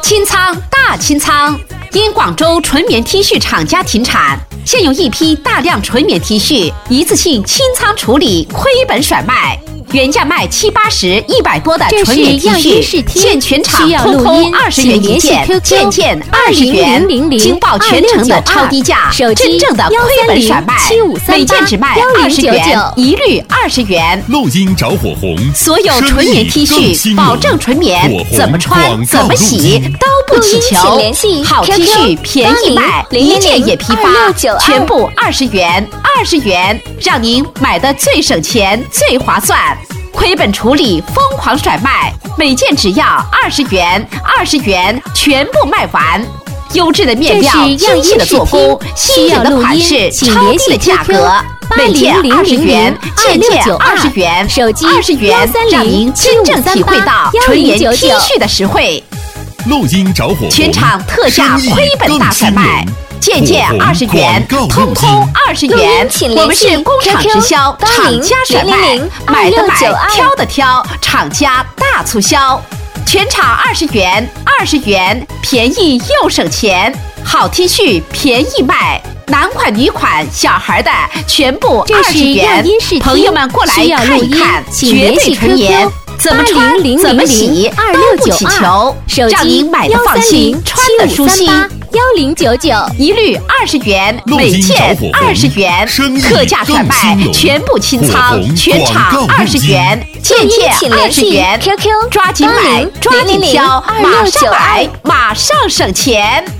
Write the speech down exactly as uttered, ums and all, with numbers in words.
清仓大清仓，因广州纯棉 T 恤厂家停产，现有一批大量纯棉 T 恤一次性清仓处理，亏本甩卖。原价卖七八十、一百多的纯棉 T 恤，现全场空空二十元一件，件件二十元，惊爆全城的超低价，真正的亏本甩卖，每件只卖二十元，一律二十元。 录音着火红， 所有纯棉 T 恤保证纯棉，怎么穿怎么洗都不起球。好 T 恤便宜卖，一件也批发，全部二十元，二十元，让您买的最省钱、最划算。亏本处理，疯狂甩卖，每件只要二十元，二十元全部卖完。优质的面料，精细的做工，新颖的款式，超低的价格，每件二十元，件件二十元，二十元让您真正体会到纯棉 T 恤的实惠。 录音着火， 全场特价亏本大甩卖。件件二十元，通通二十元。我们是工厂直销，厂家甩卖，买的买，挑的挑，厂家大促销。全场二十元，二十元，便宜又省钱。好 T 恤便宜卖，男款、女款、小孩的全部二十元。朋友们过来看一看，绝对纯棉。怎么穿怎么洗都不起球，让您买的放心，穿的舒心。 幺零九九一律二十元，每件二十元，特价甩卖，全部清仓，全场二十元，件件二十元，抓紧买，抓紧挑，马上买，马上省钱。